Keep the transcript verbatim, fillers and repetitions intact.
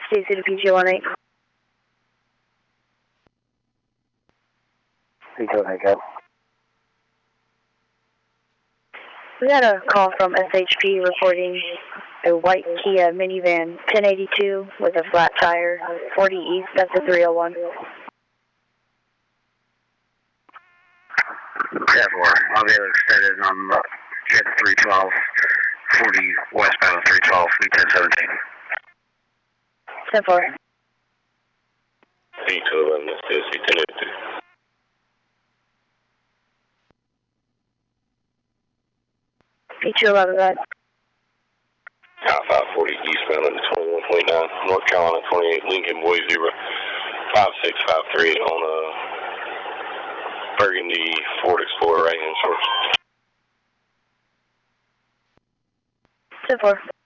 Stacy to P G one eight. P G one eight, go. We had a call from S H P reporting a white Kia minivan, ten eighty-two, with a flat tire, forty east, that's a three oh one. ten four, I'll be extended on uh, jet three twelve, forty westbound three twelve, V ten seventeen. ten four. V two eleven, this is V ten eighty-two. V two eleven, go ahead. Top five forty eastbound into twenty-one twenty-nine, North Carolina twenty-eight, Lincoln Boy zero, five six five three on a Burgundy Ford Explorer right hand source. ten four.